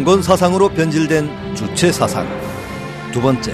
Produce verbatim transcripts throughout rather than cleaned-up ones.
봉건 사상으로 변질된 주체 사상. 두 번째.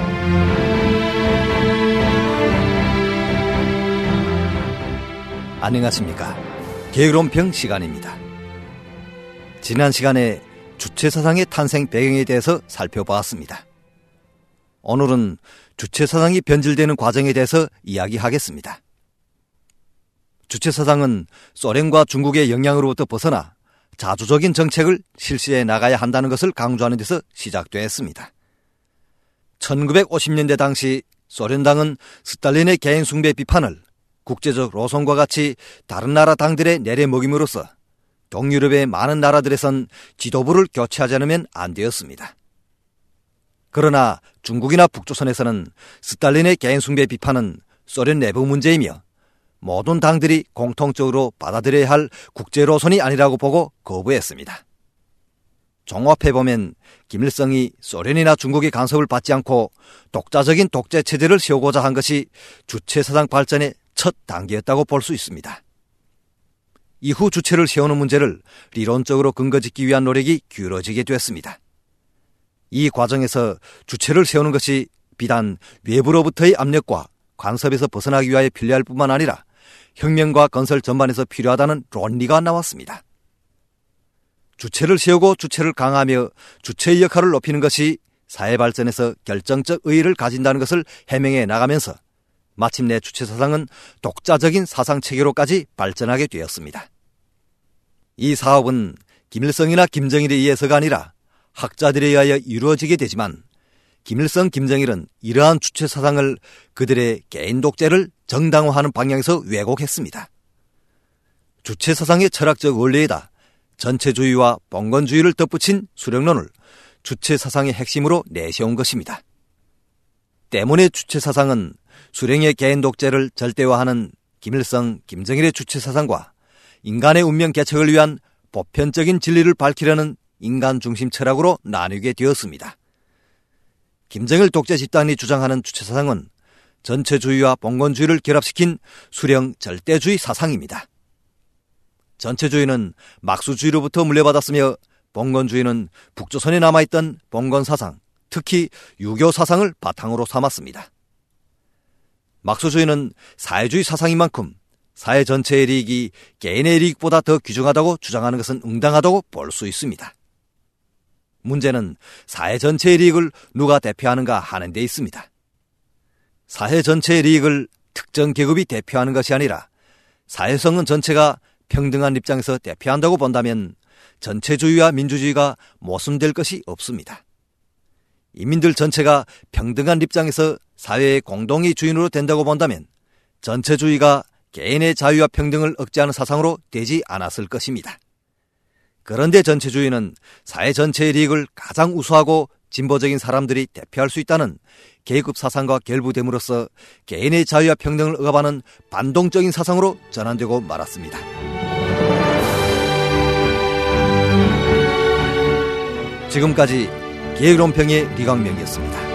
안녕하십니까. 계획론평 시간입니다. 지난 시간에 주체 사상의 탄생 배경에 대해서 살펴보았습니다. 오늘은 주체 사상이 변질되는 과정에 대해서 이야기하겠습니다. 주체 사상은 소련과 중국의 영향으로부터 벗어나 자주적인 정책을 실시해 나가야 한다는 것을 강조하는 데서 시작되었습니다. 천구백오십 년대 당시 소련당은 스탈린의 개인 숭배 비판을 국제적 로선과 같이 다른 나라 당들에 내려먹임으로써 동유럽의 많은 나라들에선 지도부를 교체하지 않으면 안 되었습니다. 그러나 중국이나 북조선에서는 스탈린의 개인 숭배 비판은 소련 내부 문제이며 모든 당들이 공통적으로 받아들여야 할 국제로선이 아니라고 보고 거부했습니다. 종합해보면 김일성이 소련이나 중국의 간섭을 받지 않고 독자적인 독재체제를 세우고자 한 것이 주체사상 발전의 첫 단계였다고 볼 수 있습니다. 이후 주체를 세우는 문제를理論적으로 근거짓기 위한 노력이 기울어지게 됐습니다. 이 과정에서 주체를 세우는 것이 비단 외부로부터의 압력과 간섭에서 벗어나기 위하여 필요할 뿐만 아니라 혁명과 건설 전반에서 필요하다는 논리가 나왔습니다. 주체를 세우고 주체를 강화하며 주체의 역할을 높이는 것이 사회 발전에서 결정적 의의를 가진다는 것을 해명해 나가면서 마침내 주체사상은 독자적인 사상체계로까지 발전하게 되었습니다. 이 사업은 김일성이나 김정일에 의해서가 아니라 학자들에 의하여 이루어지게 되지만 김일성, 김정일은 이러한 주체사상을 그들의 개인 독재를 정당화하는 방향에서 왜곡했습니다. 주체사상의 철학적 원리에다 전체주의와 봉건주의를 덧붙인 수령론을 주체사상의 핵심으로 내세운 것입니다. 때문에 주체사상은 수령의 개인 독재를 절대화하는 김일성, 김정일의 주체사상과 인간의 운명 개척을 위한 보편적인 진리를 밝히려는 인간 중심 철학으로 나뉘게 되었습니다. 김정일 독재 집단이 주장하는 주체사상은 전체주의와 봉건주의를 결합시킨 수령 절대주의 사상입니다. 전체주의는 막수주의로부터 물려받았으며 봉건주의는 북조선에 남아있던 봉건사상, 특히 유교 사상을 바탕으로 삼았습니다. 막수주의는 사회주의 사상인 만큼 사회 전체의利益이 개인의利益보다 더 귀중하다고 주장하는 것은 응당하다고 볼 수 있습니다. 문제는 사회 전체의利益을 누가 대표하는가 하는 데 있습니다. 사회 전체의利益을 특정 계급이 대표하는 것이 아니라 사회성은 전체가 평등한 입장에서 대표한다고 본다면 전체주의와 민주주의가 모순될 것이 없습니다. 인민들 전체가 평등한 입장에서 사회의 공동의 주인으로 된다고 본다면 전체주의가 개인의 자유와 평등을 억제하는 사상으로 되지 않았을 것입니다. 그런데 전체주의는 사회 전체의利益을 가장 우수하고 진보적인 사람들이 대표할 수 있다는 계급 사상과 결부됨으로써 개인의 자유와 평등을 억압하는 반동적인 사상으로 전환되고 말았습니다. 지금까지 계획론평의李강명이었습니다.